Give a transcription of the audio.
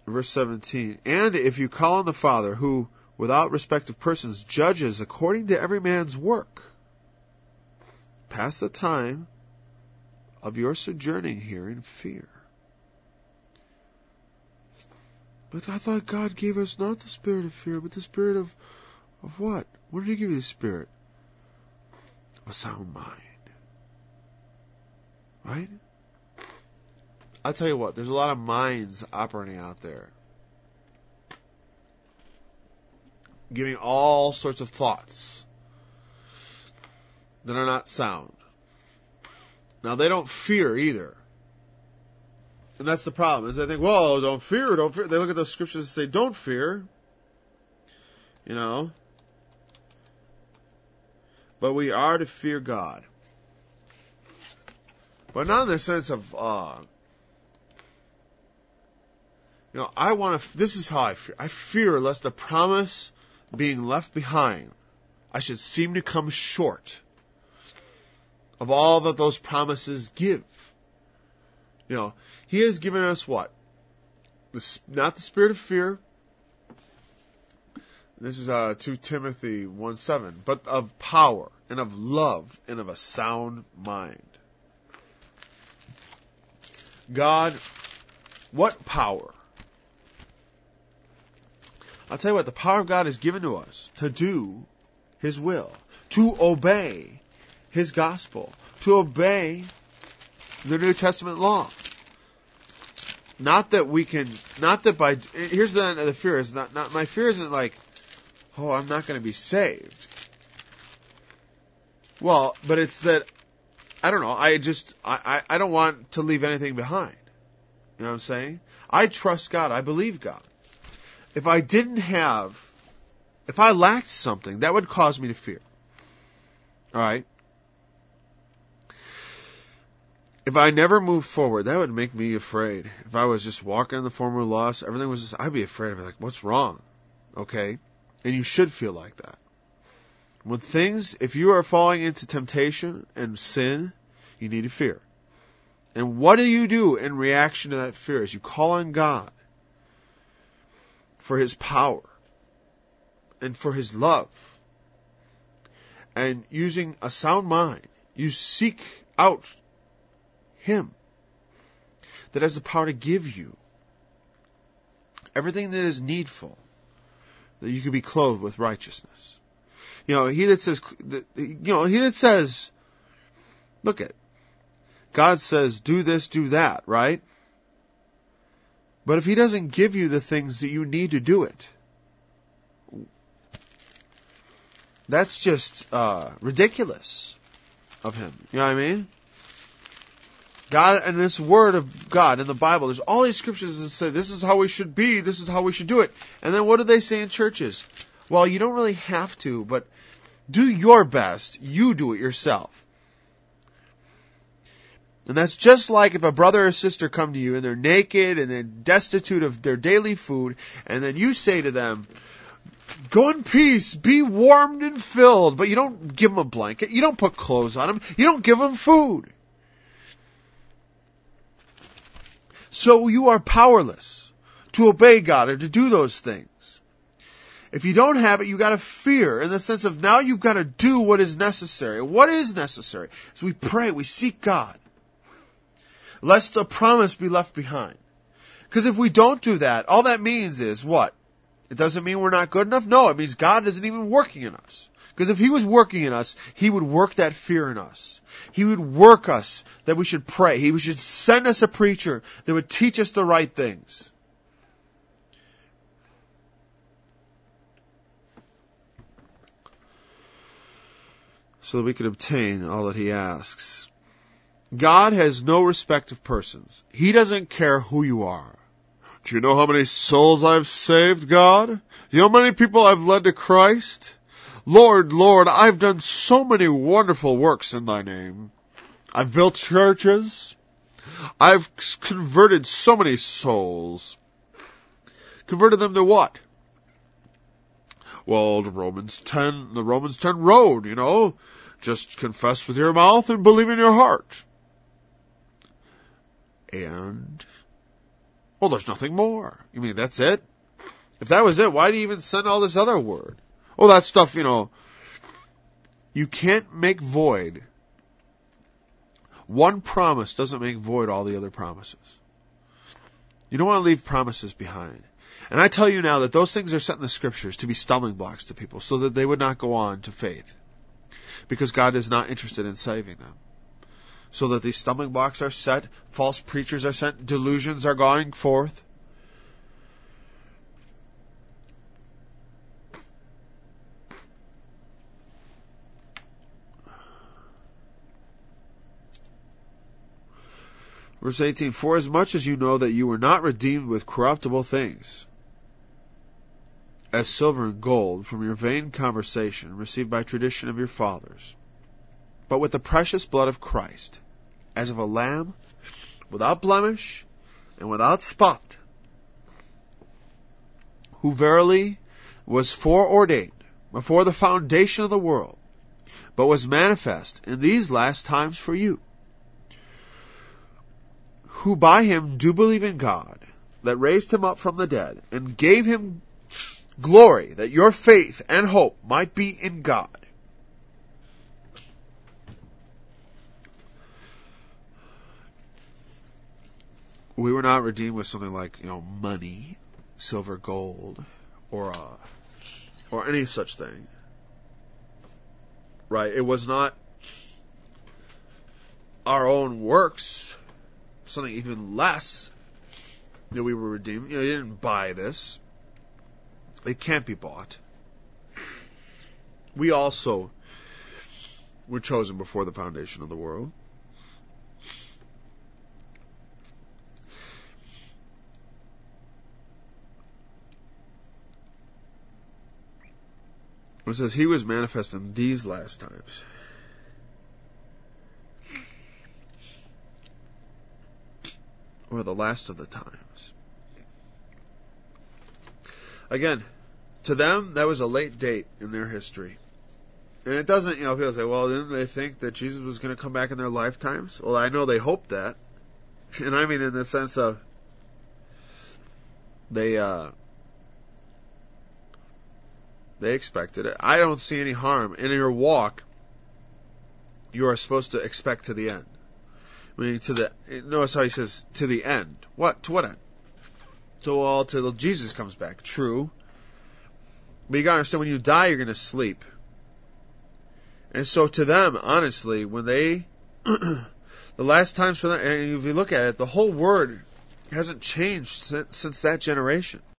verse 17, and if you call on the Father, who, without respect of persons, judges according to every man's work, pass the time of your sojourning here in fear. But I thought God gave us not the spirit of fear, but the spirit of what? What did He give you the spirit? Of a sound mind. Right? I'll tell you what, there's a lot of minds operating out there, giving all sorts of thoughts that are not sound. Now, they don't fear either. And that's the problem, is they think, whoa, don't fear, don't fear. They look at those scriptures and say, don't fear. You know. But we are to fear God. But not in the sense of, this is how I fear. I fear lest the promise being left behind, I should seem to come short of all that those promises give. He has given us what? Not the spirit of fear. This is 2 Timothy 1:7, but of power and of love and of a sound mind. God, what power? I'll tell you what, the power of God is given to us to do His will, to obey His gospel, to obey the New Testament law. Here's the fear is not my fear isn't like, oh, I'm not going to be saved. Well, but it's that, I don't know, I don't want to leave anything behind. You know what I'm saying? I trust God, I believe God. If I lacked something, that would cause me to fear. Alright? If I never moved forward, that would make me afraid. If I was just walking in the former loss, everything was just, I'd be afraid. I'd be like, what's wrong? Okay? And you should feel like that. If you are falling into temptation and sin, you need to fear. And what do you do in reaction to that fear? Is you call on God for His power and for His love. And using a sound mind, you seek out Him that has the power to give you everything that is needful, that you can be clothed with righteousness. He that says, look at, God says, do this, do that, right? But if He doesn't give you the things that you need to do it, that's just ridiculous of Him. You know what I mean? God, and this word of God in the Bible, there's all these scriptures that say this is how we should be, this is how we should do it. And then what do they say in churches? Well, you don't really have to, but do your best. You do it yourself. And that's just like if a brother or sister come to you and they're naked and they're destitute of their daily food, and then you say to them, go in peace, be warmed and filled, but you don't give them a blanket, you don't put clothes on them, you don't give them food. So you are powerless to obey God or to do those things. If you don't have it, you got to fear in the sense of now you've got to do what is necessary. What is necessary? So we pray, we seek God, lest a promise be left behind. Because if we don't do that, all that means is what? It doesn't mean we're not good enough? No, it means God isn't even working in us. Because if He was working in us, He would work that fear in us. He would work us that we should pray. He should send us a preacher that would teach us the right things. So that we could obtain all that He asks. God has no respect of persons. He doesn't care who you are. Do you know how many souls I've saved, God? Do you know how many people I've led to Christ? Lord, Lord, I've done so many wonderful works in Thy name. I've built churches. I've converted so many souls. Converted them to what? Well, the Romans 10 road, just confess with your mouth and believe in your heart. And Well, there's nothing more. You mean that's it? If that was it, why do you even send all this other word? Oh, that stuff, you can't make void. One promise doesn't make void all the other promises. You don't want to leave promises behind. And I tell you now that those things are set in the scriptures to be stumbling blocks to people so that they would not go on to faith. Because God is not interested in saving them. So that these stumbling blocks are set, false preachers are sent, delusions are going forth. Verse 18, for as much as you know that you were not redeemed with corruptible things, as silver and gold from your vain conversation received by tradition of your fathers, but with the precious blood of Christ, as of a lamb, without blemish and without spot, who verily was foreordained before the foundation of the world, but was manifest in these last times for you, who by him do believe in God, that raised him up from the dead, and gave him glory, that your faith and hope might be in God. We were not redeemed with something like, money, silver, gold, or any such thing. Right? It was not our own works, something even less that we were redeemed. You didn't buy this. It can't be bought. We also were chosen before the foundation of the world. It says he was manifest in these last times. Or the last of the times. Again, to them, that was a late date in their history. And it doesn't, people say, well, didn't they think that Jesus was going to come back in their lifetimes? Well, I know they hoped that. And I mean in the sense of they expected it. I don't see any harm. In your walk, you are supposed to expect to the end. Meaning notice how he says, to the end. What? To what end? Till Jesus comes back. True. But you gotta understand, when you die, you're gonna sleep. And so to them, honestly, when they, the last times for them, and if you look at it, the whole word hasn't changed since that generation.